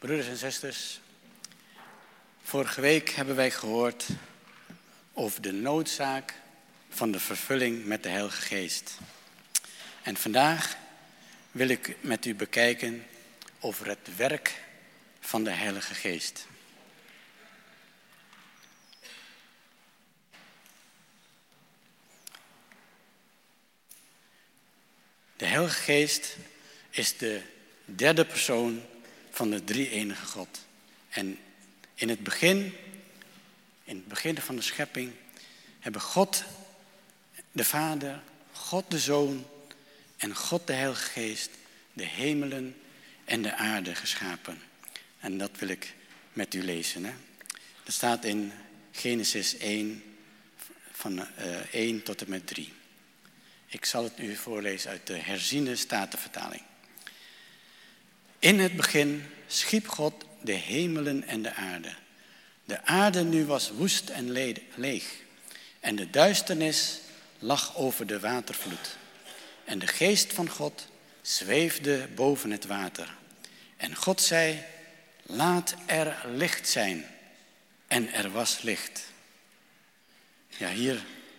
Broeders en zusters, vorige week hebben wij gehoord over de noodzaak van de vervulling met de Heilige Geest. En vandaag wil ik met u bekijken over het werk van de Heilige Geest. De Heilige Geest is de derde persoon van de drie-enige God. En in het begin van de schepping, hebben God de Vader, God de Zoon en God de Heilige Geest de hemelen en de aarde geschapen. En dat wil ik met u lezen. Dat staat in Genesis 1, van 1 tot en met 3. Ik zal het u voorlezen uit de herziene statenvertaling. In het begin schiep God de hemelen en de aarde. De aarde nu was woest en leeg. En de duisternis lag over de watervloed. En de geest van God zweefde boven het water. En God zei, laat er licht zijn. En er was licht. Ja, hier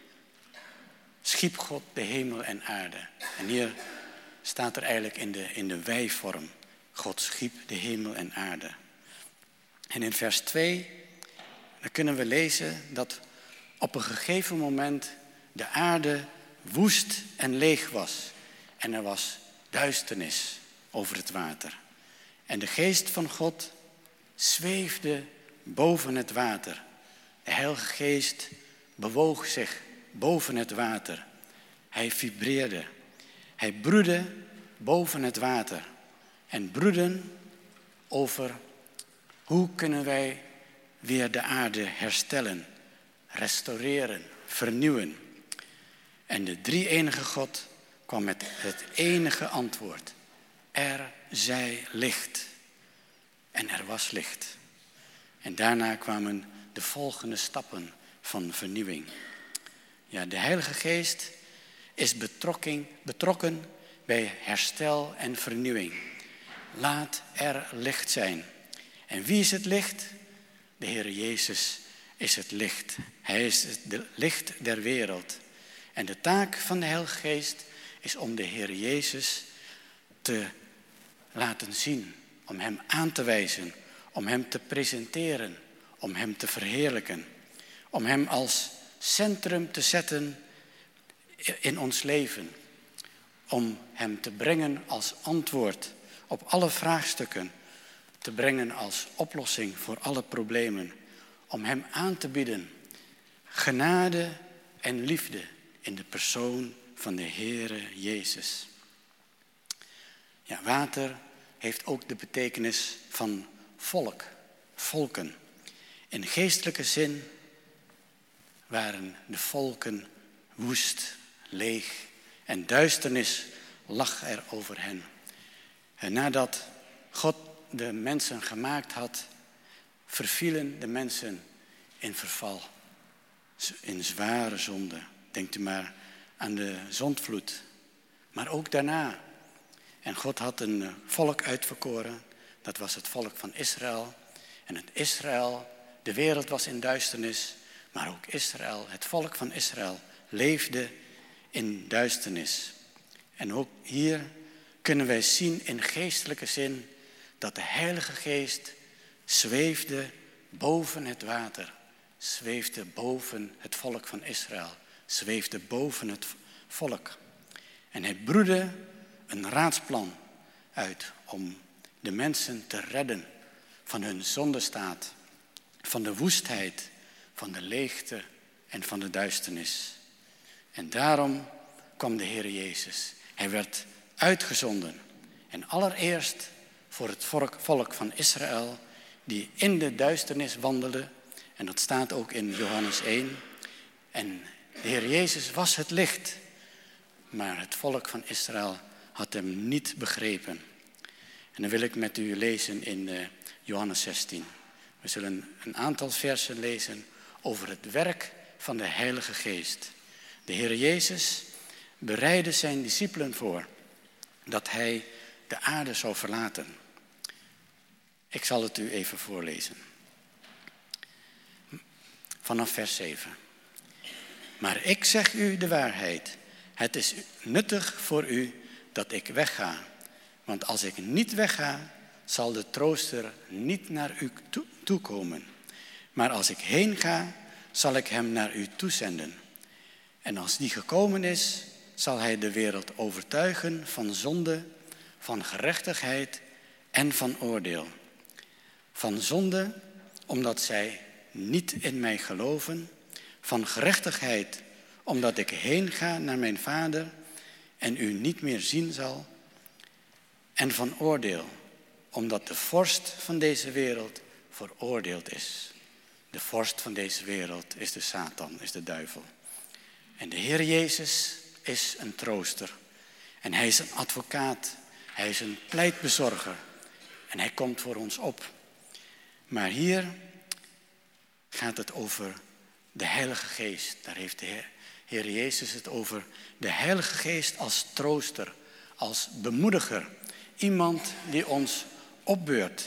schiep God de hemel en aarde. En hier staat er eigenlijk in de wij-vorm. God schiep de hemel en aarde. En in vers 2, dan kunnen we lezen dat op een gegeven moment de aarde woest en leeg was. En er was duisternis over het water. En de geest van God zweefde boven het water. De Heilige Geest bewoog zich boven het water. Hij vibreerde. Hij broedde boven het water. En broeden over hoe kunnen wij weer de aarde herstellen, restaureren, vernieuwen. En de drie-enige God kwam met het enige antwoord. Er zij licht. En er was licht. En daarna kwamen de volgende stappen van vernieuwing. Ja, de Heilige Geest is betrokken bij herstel en vernieuwing. Laat er licht zijn. En wie is het licht? De Heer Jezus is het licht. Hij is het licht der wereld. En de taak van de Heilige Geest is om de Heer Jezus te laten zien. Om hem aan te wijzen. Om hem te presenteren. Om hem te verheerlijken. Om hem als centrum te zetten in ons leven. Om hem te brengen als antwoord op alle vraagstukken. Te brengen als oplossing voor alle problemen. Om hem aan te bieden genade en liefde in de persoon van de Heere Jezus. Ja, water heeft ook de betekenis van volk, volken. In geestelijke zin waren de volken woest, leeg en duisternis lag er over hen. En nadat God de mensen gemaakt had, vervielen de mensen in verval, in zware zonde. Denkt u maar aan de zondvloed. Maar ook daarna. En God had een volk uitverkoren, dat was het volk van Israël. En het Israël, de wereld was in duisternis, maar ook Israël, het volk van Israël, leefde in duisternis. En ook hier kunnen wij zien in geestelijke zin dat de Heilige Geest zweefde boven het water. Zweefde boven het volk van Israël. Zweefde boven het volk. En hij broedde een raadsplan uit om de mensen te redden van hun zondestaat. Van de woestheid, van de leegte en van de duisternis. En daarom kwam de Heer Jezus. Hij werd uitgezonden. En allereerst voor het volk van Israël die in de duisternis wandelde. En dat staat ook in Johannes 1. En de Heer Jezus was het licht. Maar het volk van Israël had hem niet begrepen. En dan wil ik met u lezen in Johannes 16. We zullen een aantal versen lezen over het werk van de Heilige Geest. De Heer Jezus bereidde zijn discipelen voor dat hij de aarde zou verlaten. Ik zal het u even voorlezen. Vanaf vers 7. Maar ik zeg u de waarheid. Het is nuttig voor u dat ik wegga. Want als ik niet wegga, zal de trooster niet naar u toekomen. Maar als ik heen ga, zal ik hem naar u toezenden. En als die gekomen is, zal hij de wereld overtuigen van zonde, van gerechtigheid en van oordeel. Van zonde, omdat zij niet in mij geloven. Van gerechtigheid, omdat ik heen ga naar mijn Vader en u niet meer zien zal. En van oordeel, omdat de vorst van deze wereld veroordeeld is. De vorst van deze wereld is de Satan, is de duivel. En de Heer Jezus is een trooster. En hij is een advocaat. Hij is een pleitbezorger. En hij komt voor ons op. Maar hier gaat het over de Heilige Geest. Daar heeft de Heer Jezus het over de Heilige Geest als trooster, als bemoediger. Iemand die ons opbeurt.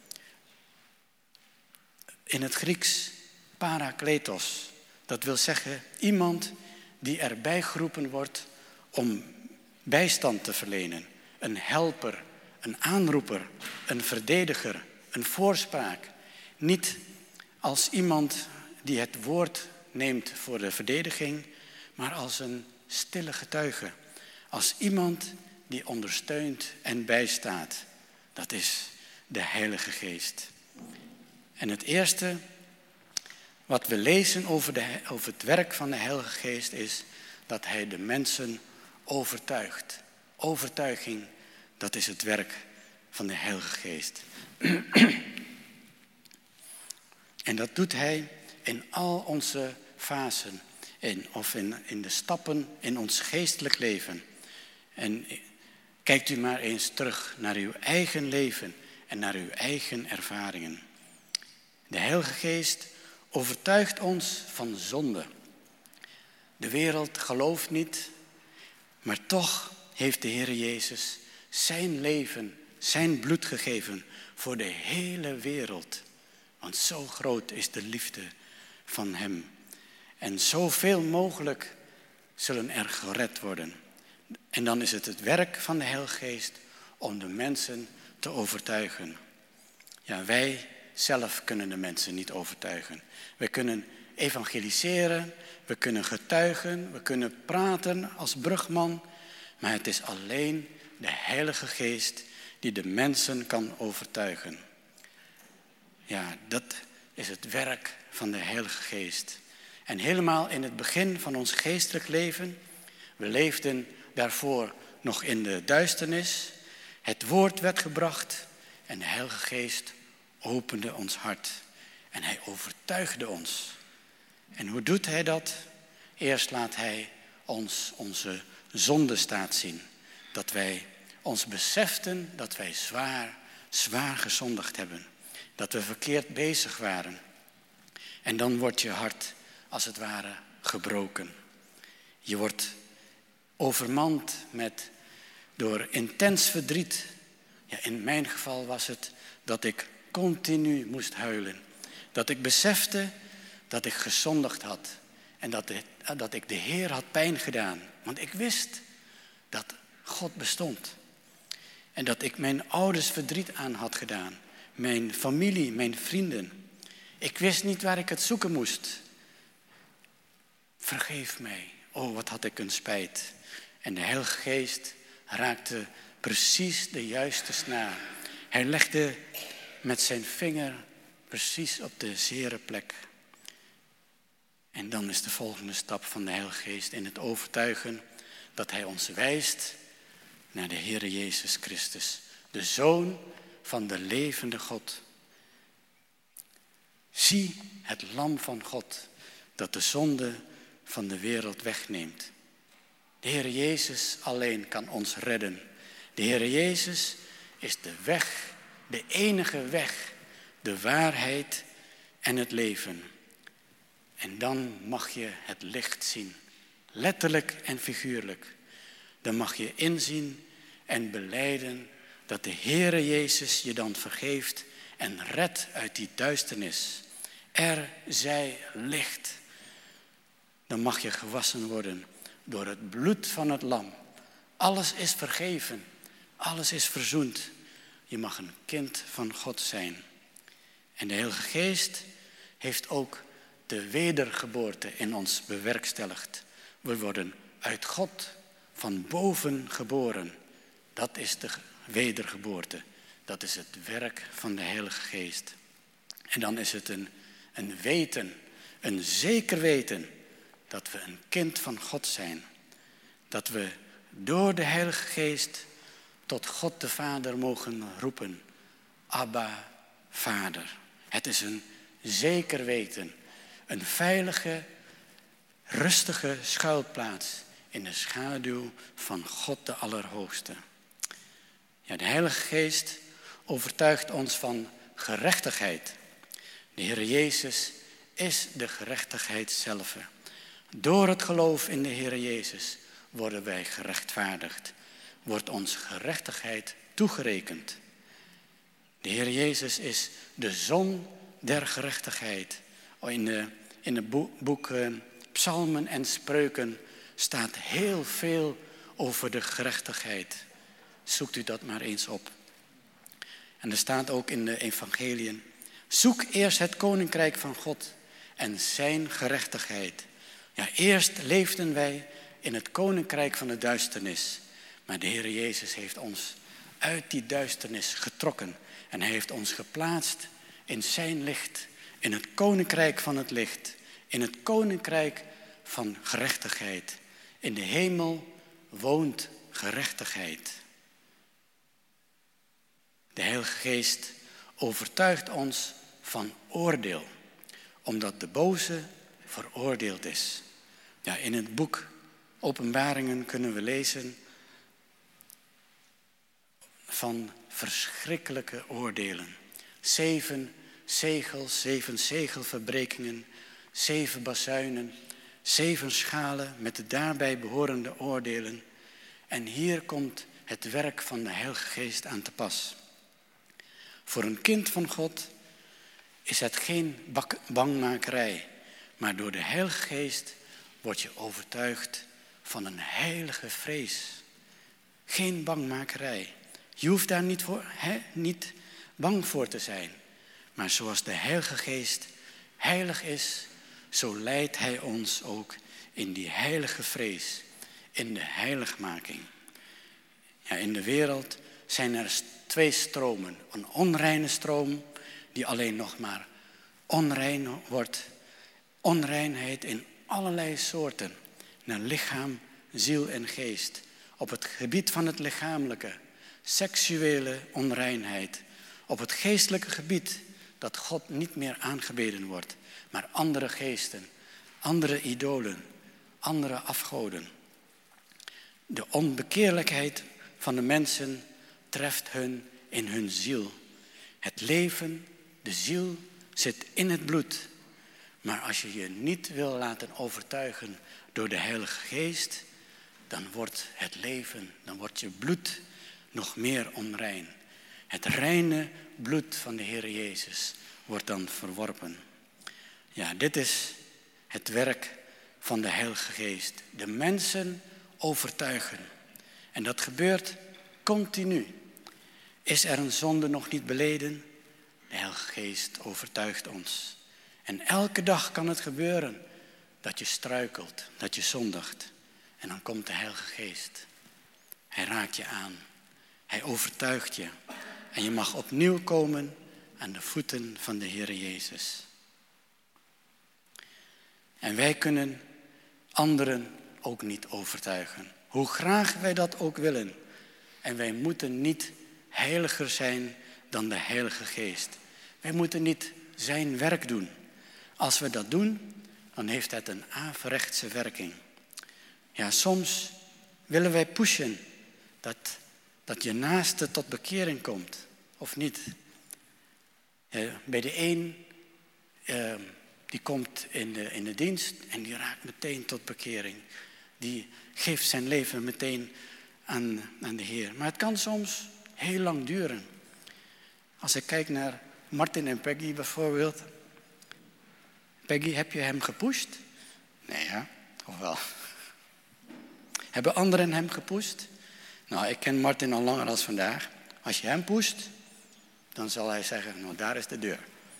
In het Grieks parakletos. Dat wil zeggen iemand die erbij geroepen wordt om bijstand te verlenen. Een helper, een aanroeper, een verdediger, een voorspraak. Niet als iemand die het woord neemt voor de verdediging, maar als een stille getuige. Als iemand die ondersteunt en bijstaat. Dat is de Heilige Geest. En het eerste wat we lezen over het werk van de Heilige Geest is dat hij de mensen overtuigt. Overtuiging, dat is het werk van de Heilige Geest. En dat doet hij in al onze fasen, in de stappen in ons geestelijk leven. En kijkt u maar eens terug naar uw eigen leven en naar uw eigen ervaringen. De Heilige Geest overtuigt ons van zonde. De wereld gelooft niet, maar toch heeft de Heer Jezus zijn leven, zijn bloed gegeven voor de hele wereld. Want zo groot is de liefde van hem. En zoveel mogelijk zullen er gered worden. En dan is het werk van de Heilige Geest om de mensen te overtuigen. Ja, wij zelf kunnen de mensen niet overtuigen. We kunnen evangeliseren, we kunnen getuigen, we kunnen praten als brugman. Maar het is alleen de Heilige Geest die de mensen kan overtuigen. Ja, dat is het werk van de Heilige Geest. En helemaal in het begin van ons geestelijk leven, we leefden daarvoor nog in de duisternis. Het woord werd gebracht en de Heilige Geest opende ons hart. En hij overtuigde ons. En hoe doet hij dat? Eerst laat hij ons onze zondestaat zien. Dat wij ons beseften dat wij zwaar gezondigd hebben. Dat we verkeerd bezig waren. En dan wordt je hart als het ware gebroken. Je wordt overmand door intens verdriet. Ja, in mijn geval was het dat ik continu moest huilen. Dat ik besefte dat ik gezondigd had. En dat ik de Heer had pijn gedaan. Want ik wist dat God bestond. En dat ik mijn ouders verdriet aan had gedaan. Mijn familie, mijn vrienden. Ik wist niet waar ik het zoeken moest. Vergeef mij. Oh, wat had ik een spijt. En de Heilige Geest raakte precies de juiste snaar. Hij legde met zijn vinger precies op de zere plek. En dan is de volgende stap van de Heilige Geest in het overtuigen dat hij ons wijst naar de Heere Jezus Christus. De Zoon van de levende God. Zie het lam van God dat de zonde van de wereld wegneemt. De Heere Jezus alleen kan ons redden. De Heere Jezus is de weg, de enige weg, de waarheid en het leven. En dan mag je het licht zien, letterlijk en figuurlijk. Dan mag je inzien en belijden dat de Heere Jezus je dan vergeeft en redt uit die duisternis. Er zij licht. Dan mag je gewassen worden door het bloed van het lam. Alles is vergeven. Alles is verzoend. Je mag een kind van God zijn. En de Heilige Geest heeft ook de wedergeboorte in ons bewerkstelligd. We worden uit God van boven geboren. Dat is de wedergeboorte. Dat is het werk van de Heilige Geest. En dan is het een weten, een zeker weten dat we een kind van God zijn. Dat we door de Heilige Geest tot God de Vader mogen roepen. Abba, Vader. Het is een zeker weten. Een veilige, rustige schuilplaats in de schaduw van God de Allerhoogste. Ja, de Heilige Geest overtuigt ons van gerechtigheid. De Heer Jezus is de gerechtigheid zelf. Door het geloof in de Heer Jezus worden wij gerechtvaardigd. Wordt ons gerechtigheid toegerekend. De Heer Jezus is de zon der gerechtigheid. In het boek Psalmen en Spreuken staat heel veel over de gerechtigheid. Zoekt u dat maar eens op. En er staat ook in de evangeliën. Zoek eerst het koninkrijk van God en zijn gerechtigheid. Ja, eerst leefden wij in het koninkrijk van de duisternis. Maar de Heer Jezus heeft ons uit die duisternis getrokken. En hij heeft ons geplaatst in zijn licht. In het koninkrijk van het licht. In het koninkrijk van gerechtigheid. In de hemel woont gerechtigheid. De Heilige Geest overtuigt ons van oordeel. Omdat de boze veroordeeld is. Ja, in het boek Openbaringen kunnen we lezen van verschrikkelijke oordelen. 7 zegels, 7 zegelverbrekingen, 7 bazuinen, 7 schalen met de daarbij behorende oordelen. En hier komt het werk van de Heilige Geest aan te pas. Voor een kind van God is het geen bangmakerij, maar door de Heilige Geest word je overtuigd van een heilige vrees. Geen bangmakerij. Je hoeft daar niet bang voor te zijn. Maar zoals de Heilige Geest heilig is, zo leidt hij ons ook in die heilige vrees, in de heiligmaking. Ja, in de wereld zijn er 2 stromen. Een onreine stroom die alleen nog maar onrein wordt. Onreinheid in allerlei soorten. Naar lichaam, ziel en geest. Op het gebied van het lichamelijke, seksuele onreinheid. Op het geestelijke gebied dat God niet meer aangebeden wordt. Maar andere geesten, andere idolen, andere afgoden. De onbekeerlijkheid van de mensen treft hun in hun ziel. Het leven, de ziel, zit in het bloed. Maar als je je niet wil laten overtuigen door de Heilige Geest, dan wordt het leven, dan wordt je bloed nog meer onrein. Het reine bloed van de Heer Jezus wordt dan verworpen. Ja, dit is het werk van de Heilige Geest. De mensen overtuigen. En dat gebeurt continu. Is er een zonde nog niet beleden? De Heilige Geest overtuigt ons. En elke dag kan het gebeuren dat je struikelt, dat je zondigt. En dan komt de Heilige Geest. Hij raakt je aan. Hij overtuigt je. En je mag opnieuw komen aan de voeten van de Heer Jezus. En wij kunnen anderen ook niet overtuigen. Hoe graag wij dat ook willen. En wij moeten niet heiliger zijn dan de Heilige Geest. Wij moeten niet zijn werk doen. Als we dat doen, dan heeft het een averechtse werking. Ja, soms willen wij pushen dat je naaste tot bekering komt. Of niet. Bij de een, die komt in de dienst en die raakt meteen tot bekering. Die geeft zijn leven meteen aan de Heer. Maar het kan soms heel lang duren. Als ik kijk naar Martin en Peggy bijvoorbeeld. Peggy, heb je hem gepusht? Nee, ja, of wel? Hebben anderen hem gepusht? Nou, ik ken Martin al langer dan vandaag. Als je hem pusht, dan zal hij zeggen, nou daar is de deur.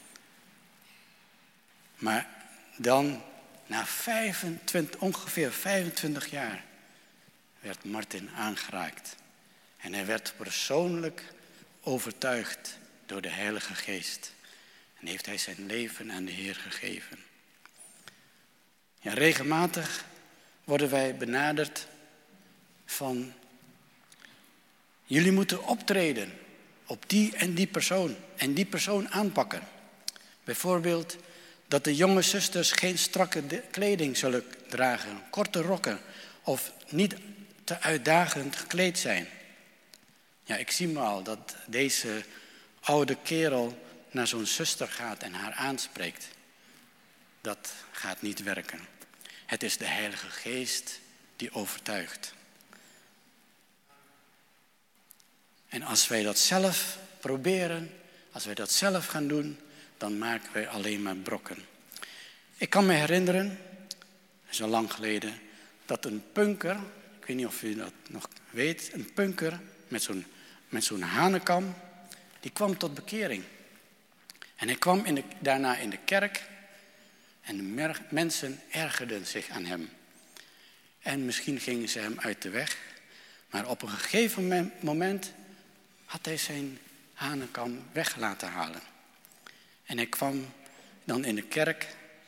Maar dan, na ongeveer 25 jaar, werd Martin aangeraakt. En hij werd persoonlijk overtuigd door de Heilige Geest. En heeft hij zijn leven aan de Heer gegeven. Ja, regelmatig worden wij benaderd van, jullie moeten optreden op die en die persoon aanpakken. Bijvoorbeeld dat de jonge zusters geen strakke kleding zullen dragen, korte rokken of niet te uitdagend gekleed zijn. Ja, ik zie me al dat deze oude kerel naar zo'n zuster gaat en haar aanspreekt. Dat gaat niet werken. Het is de Heilige Geest die overtuigt. En als wij dat zelf proberen, als wij dat zelf gaan doen, dan maken wij alleen maar brokken. Ik kan me herinneren, zo lang geleden, dat een punker, ik weet niet of u dat nog weet, een punker met zo'n hanekam, die kwam tot bekering. En hij kwam daarna in de kerk en de mensen ergerden zich aan hem. En misschien gingen ze hem uit de weg, maar op een gegeven moment had hij zijn hanekam weg laten halen. En hij kwam dan in de kerk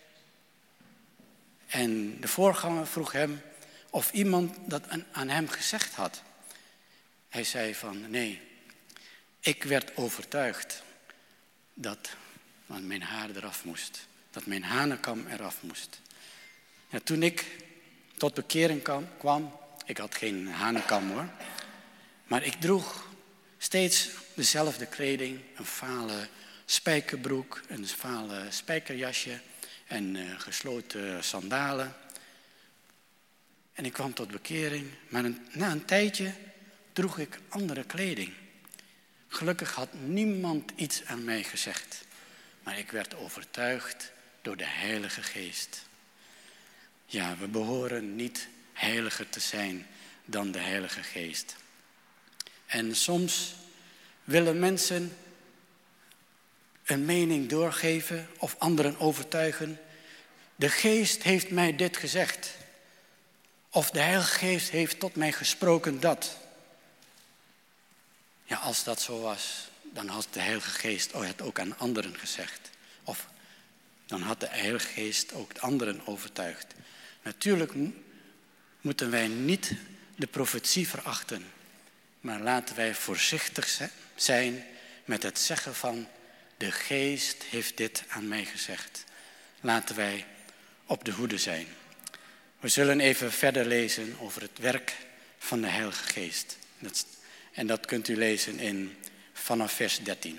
en de voorganger vroeg hem of iemand dat aan hem gezegd had. Hij zei van nee, ik werd overtuigd dat mijn haar eraf moest. Dat mijn hanekam eraf moest. Ja, toen ik tot bekering kwam, ik had geen hanekam hoor. Maar ik droeg steeds dezelfde kleding, een vale spijkerbroek, een vale spijkerjasje en gesloten sandalen. En ik kwam tot bekering, maar na een tijdje droeg ik andere kleding. Gelukkig had niemand iets aan mij gezegd, maar ik werd overtuigd door de Heilige Geest. Ja, we behoren niet heiliger te zijn dan de Heilige Geest. En soms willen mensen een mening doorgeven of anderen overtuigen. De Geest heeft mij dit gezegd. Of de Heilige Geest heeft tot mij gesproken dat. Ja, als dat zo was, dan had de Heilige Geest het ook aan anderen gezegd. Of dan had de Heilige Geest ook de anderen overtuigd. Natuurlijk moeten wij niet de profetie verachten. Maar laten wij voorzichtig zijn met het zeggen van, de Geest heeft dit aan mij gezegd. Laten wij op de hoede zijn. We zullen even verder lezen over het werk van de Heilige Geest. En dat kunt u lezen vanaf vers 13.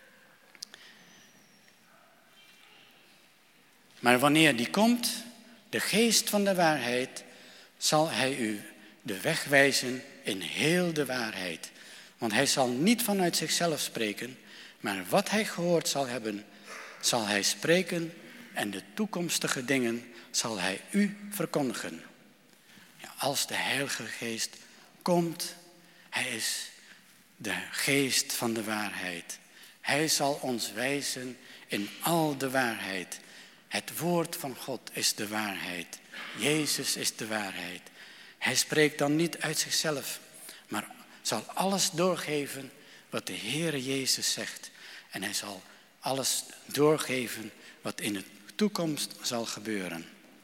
Maar wanneer die komt, de Geest van de waarheid, zal hij u de weg wijzen in heel de waarheid. Want hij zal niet vanuit zichzelf spreken, maar wat hij gehoord zal hebben, zal hij spreken en de toekomstige dingen zal hij u verkondigen. Ja, als de Heilige Geest komt, hij is de Geest van de waarheid. Hij zal ons wijzen in al de waarheid. Het woord van God is de waarheid. Jezus is de waarheid. Hij spreekt dan niet uit zichzelf, maar zal alles doorgeven wat de Heere Jezus zegt. En hij zal alles doorgeven wat in de toekomst zal gebeuren.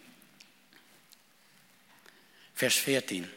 Vers 14.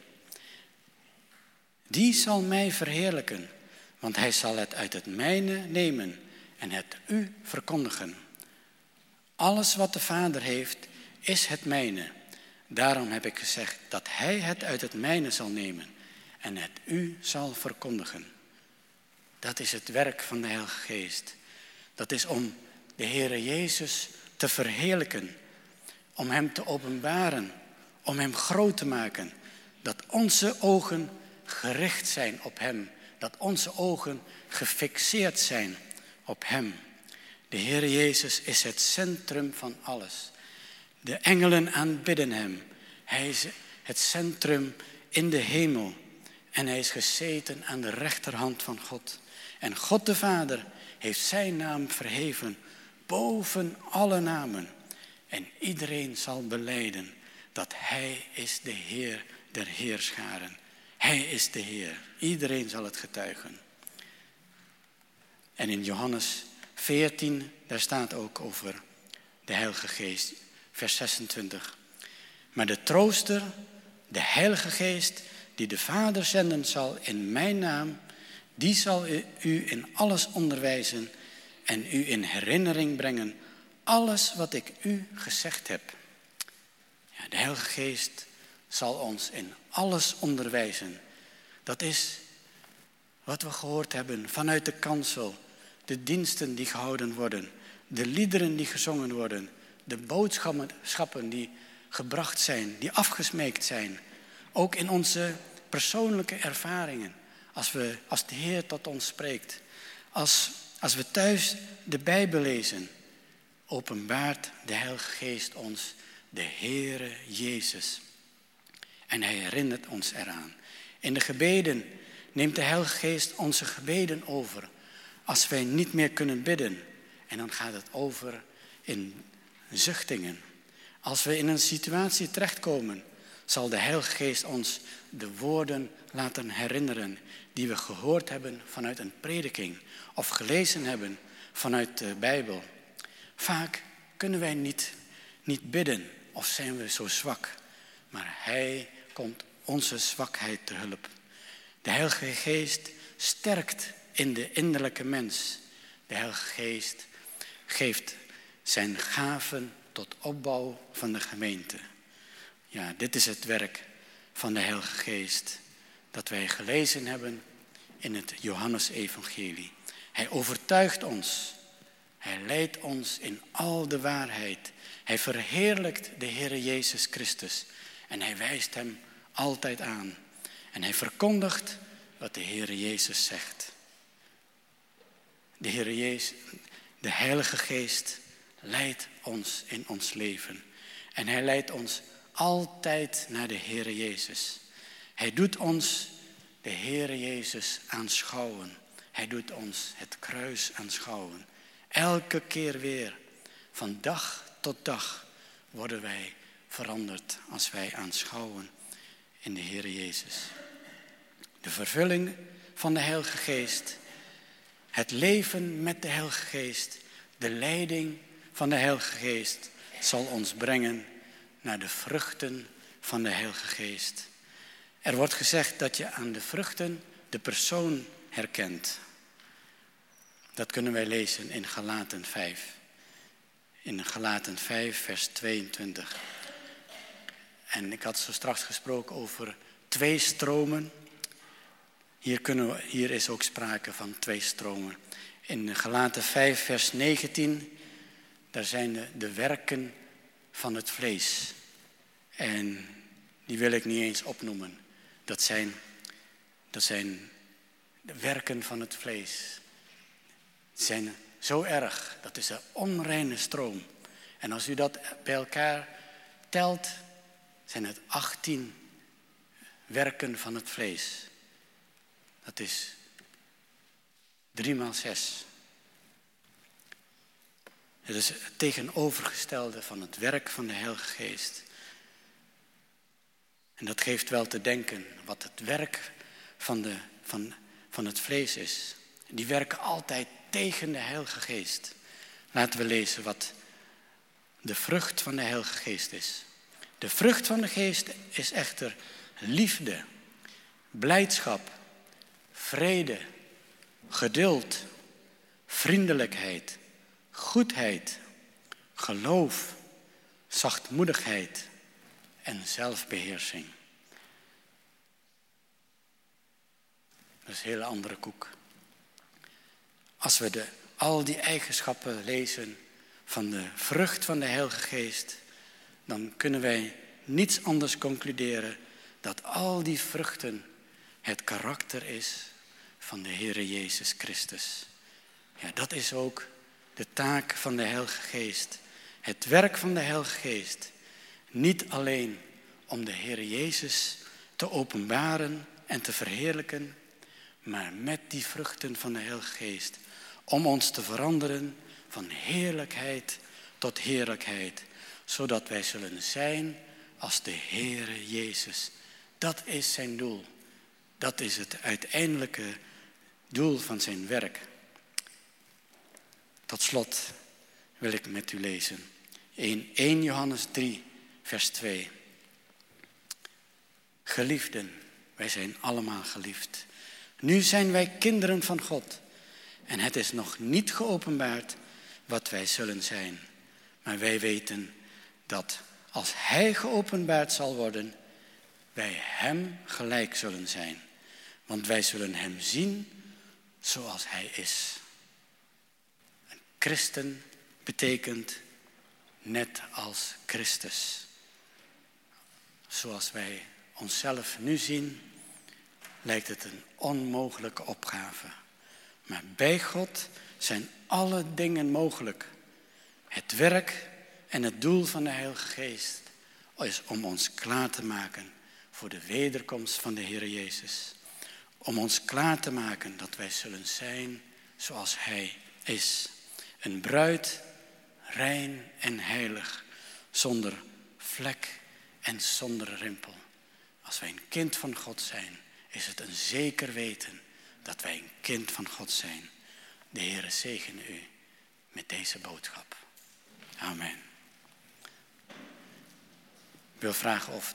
Die zal mij verheerlijken, want hij zal het uit het mijne nemen en het u verkondigen. Alles wat de Vader heeft, is het mijne. Daarom heb ik gezegd dat hij het uit het mijne zal nemen en het u zal verkondigen. Dat is het werk van de Heilige Geest. Dat is om de Heere Jezus te verheerlijken, om hem te openbaren, om hem groot te maken. Dat onze ogen gericht zijn op hem, dat onze ogen gefixeerd zijn op Hem. De Heer Jezus is het centrum van alles. De engelen aanbidden Hem. Hij is het centrum in de hemel. En Hij is gezeten aan de rechterhand van God. En God de Vader heeft zijn naam verheven boven alle namen. En iedereen zal belijden dat Hij is de Heer der heerscharen. Hij is de Heer. Iedereen zal het getuigen. En in Johannes 14, daar staat ook over de Heilige Geest, vers 26. Maar de trooster, de Heilige Geest, die de Vader zenden zal in mijn naam, die zal u in alles onderwijzen en u in herinnering brengen alles wat ik u gezegd heb. Ja, de Heilige Geest zal ons in alles onderwijzen. Dat is wat we gehoord hebben vanuit de kansel. De diensten die gehouden worden. De liederen die gezongen worden. De boodschappen die gebracht zijn. Die afgesmeekt zijn. Ook in onze persoonlijke ervaringen. Als de Heer tot ons spreekt. Als we thuis de Bijbel lezen. Openbaart de Heilige Geest ons de Heere Jezus. En Hij herinnert ons eraan. In de gebeden neemt de Heilige Geest onze gebeden over. Als wij niet meer kunnen bidden. En dan gaat het over in zuchtingen. Als we in een situatie terechtkomen, zal de Heilige Geest ons de woorden laten herinneren die we gehoord hebben vanuit een prediking of gelezen hebben vanuit de Bijbel. Vaak kunnen wij niet bidden of zijn we zo zwak. Maar Hij komt onze zwakheid te hulp. De Heilige Geest sterkt in de innerlijke mens. De Heilige Geest geeft zijn gaven tot opbouw van de gemeente. Ja, dit is het werk van de Heilige Geest dat wij gelezen hebben in het Johannesevangelie. Hij overtuigt ons. Hij leidt ons in al de waarheid. Hij verheerlijkt de Heere Jezus Christus. En hij wijst hem altijd aan. En hij verkondigt wat de Heere Jezus zegt. De Heere Jezus, de Heilige Geest leidt ons in ons leven. En hij leidt ons altijd naar de Heere Jezus. Hij doet ons de Heere Jezus aanschouwen. Hij doet ons het kruis aanschouwen. Elke keer weer, van dag tot dag, worden wij veranderd als wij aanschouwen in de Heere Jezus. De vervulling van de Heilige Geest, het leven met de Heilige Geest, de leiding van de Heilige Geest zal ons brengen naar de vruchten van de Heilige Geest. Er wordt gezegd dat je aan de vruchten de persoon herkent. Dat kunnen wij lezen in Galaten 5. In Galaten 5, vers 22. En ik had zo straks gesproken over 2 stromen. Hier is ook sprake van 2 stromen. In Galaten 5, vers 19, daar zijn de werken van het vlees. En die wil ik niet eens opnoemen. Dat zijn de werken van het vlees. Die zijn zo erg. Dat is een onreine stroom. En als u dat bij elkaar telt, zijn het 18 werken van het vlees. Dat is 3 maal 6. Het is het tegenovergestelde van het werk van de Heilige Geest. En dat geeft wel te denken wat het werk van het vlees is. Die werken altijd tegen de Heilige Geest. Laten we lezen wat de vrucht van de Heilige Geest is. De vrucht van de Geest is echter liefde, blijdschap, vrede, geduld, vriendelijkheid, goedheid, geloof, zachtmoedigheid en zelfbeheersing. Dat is een hele andere koek. Als we al die eigenschappen lezen van de vrucht van de Heilige Geest, dan kunnen wij niets anders concluderen dat al die vruchten het karakter is van de Heere Jezus Christus. Ja, dat is ook de taak van de Heilige Geest. Het werk van de Heilige Geest. Niet alleen om de Heere Jezus te openbaren en te verheerlijken, maar met die vruchten van de Heilige Geest. Om ons te veranderen van heerlijkheid tot heerlijkheid. Zodat wij zullen zijn als de Heere Jezus. Dat is zijn doel. Dat is het uiteindelijke doel van zijn werk. Tot slot wil ik met u lezen. In 1 Johannes 3, vers 2. Geliefden, wij zijn allemaal geliefd. Nu zijn wij kinderen van God. En het is nog niet geopenbaard wat wij zullen zijn. Maar wij weten dat als Hij geopenbaard zal worden, wij Hem gelijk zullen zijn. Want wij zullen Hem zien zoals Hij is. Een christen betekent net als Christus. Zoals wij onszelf nu zien, lijkt het een onmogelijke opgave. Maar bij God zijn alle dingen mogelijk. Het werk en het doel van de Heilige Geest is om ons klaar te maken voor de wederkomst van de Heer Jezus. Om ons klaar te maken dat wij zullen zijn zoals Hij is. Een bruid, rein en heilig, zonder vlek en zonder rimpel. Als wij een kind van God zijn, is het een zeker weten dat wij een kind van God zijn. De Heere zegene u met deze boodschap. Amen. Ik wil vragen of